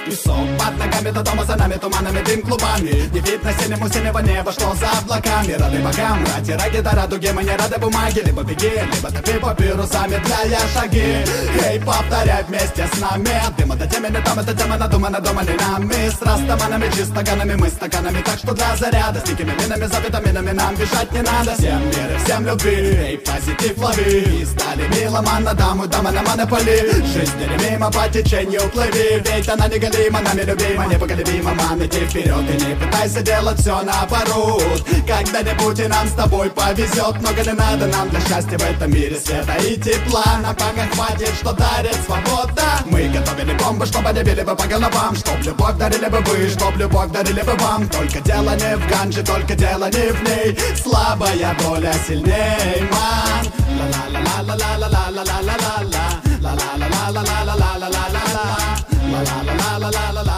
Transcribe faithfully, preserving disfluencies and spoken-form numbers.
Песок под ногами до дома, за нами туманами, дым клубами. Не видно синему синего неба, что за облаками. Рады богам, рати ради до радуги, мы не рады бумаге. Либо беги, либо топи папирусами, для шаги. Эй, повторяй вместе с нами. Дыма до темени, там это тема надумана, думали нами. С растаманами, чистоганами, мы стаканами. Так что для заряда, с дикими минами, за витаминами нам бежать не надо. Всем мира, всем любви, эй, позитив лови. И стали миломан на даму, дама на монополи. Жизнь неремима, по течению плыви. Ведь она неголима, нами любима, непоколебима. Мам, иди вперед и не пытайся делать все наоборот. Когда-нибудь и нам с тобой повезет. Много не надо нам для счастья в этом мире, света и тепла. Нам пока хватит, что дарит свобода. Мы готовили бомбы, чтобы не били бы по головам. Чтоб любовь дарили бы вы, чтоб любовь дарили бы вам. Только дело не в ганже, только дело не в ней. Слабая доля сильней, ман. Ла-ла-ла-ла-ла-ла-ла-ла-ла-ла-ла. Ла-ла-ла-ла-ла-ла-ла-ла-ла-ла-ла. Ла-ла-ла-ла-ла-ла-ла-ла.